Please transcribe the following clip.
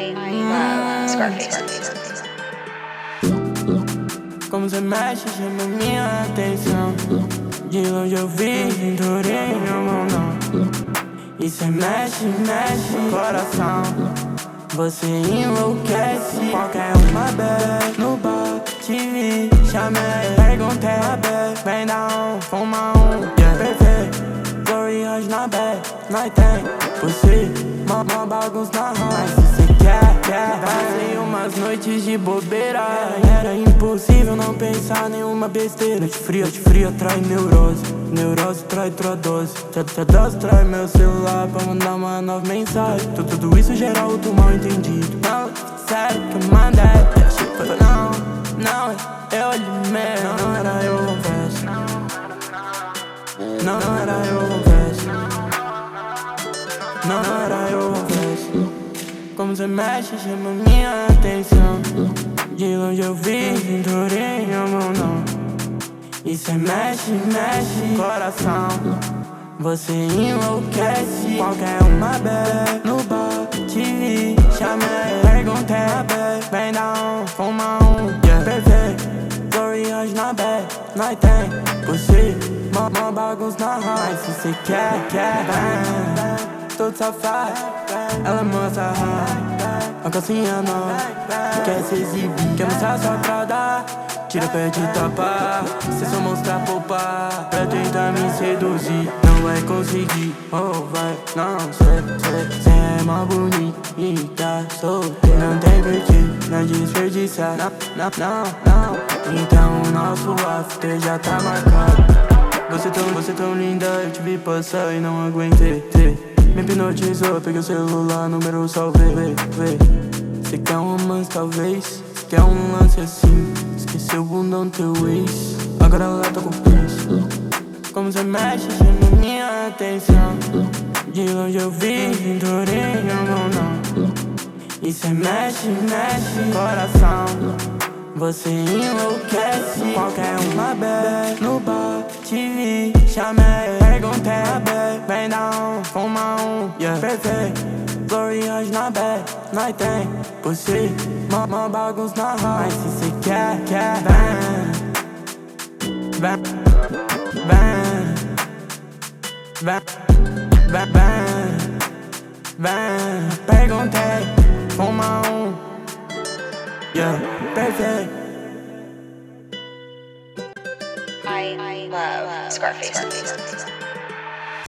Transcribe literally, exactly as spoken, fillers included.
I love Scarface. Como você mexe, chama minha atenção. De longe eu vi, cinturinha, mão não. E cê mexe, mexe o coração. Você enlouquece. Qualquer uma vez no bar te vi, chamei, perguntei a vez. Vem dar um, fuma um, yeah, perfeito. Glory hoje na bed, nós tem você, mó, mó bagunça na rua. Mas se cê quer, quer. Passei umas noites de bobeira. Era impossível não pensar nenhuma besteira. Noite fria, noite fria trai neurose. Neurose trai tua dose. Tua dose trai meu celular pra mandar uma nova mensagem. Tudo, tudo isso gera outro mal entendido. Não, sério que eu mandei. Tipo, não, não, eu olhei mesmo. Não era eu, confesso. Não, não era eu, confesso. Não, não era eu, confesso. Como cê mexe, chama minha atenção. De longe eu vi, cinturinha, mão não. E cê mexe, mexe coração. Você enlouquece. Qualquer uma vez no bar te vi, chamei, perguntei a vez. Vem dar um, fuma um, yeah, perfeito. Glory hoje na bed, nós tem você, mó, mó bagunça na rua. Mas se cê quer, quer, vem. Todo safado, ela mostra a raiva. A calcinha não quer se exibir, quer mostrar sua fralda. Tira pé de tapa, cê só mostra poupar. Pra tentar me seduzir, não vai conseguir. Oh, vai, não, cê, cê, cê é mó bonita, solteira. Não tem porquê, não desperdiçar. Não, não, não, não. Então o nosso after já tá marcado. Você tão, você tão linda, eu te vi passar e não aguentei. Me hipnotizou, peguei o celular, número salvei, vê, vê. Cê quer um romance talvez, cê quer um lance assim. Esqueceu o bundão teu ex, agora ela tá com preço. Como cê mexe, chama minha atenção. De longe eu vi, cinturinha, mão não. E cê mexe, mexe coração. Você enlouquece. Qualquer uma vez no bar te vi, chamei, perguntei a vez. Vem dar um, fuma um, yeah, perfeito. Glory hoje na bed, nós tem você, mó, mó bagunça na rua. Mas se cê quer, quer, vem. Vem, vem. Vem, vem, vem. Vem, perguntei, fuma um, yeah, perfeito. I love Scarface.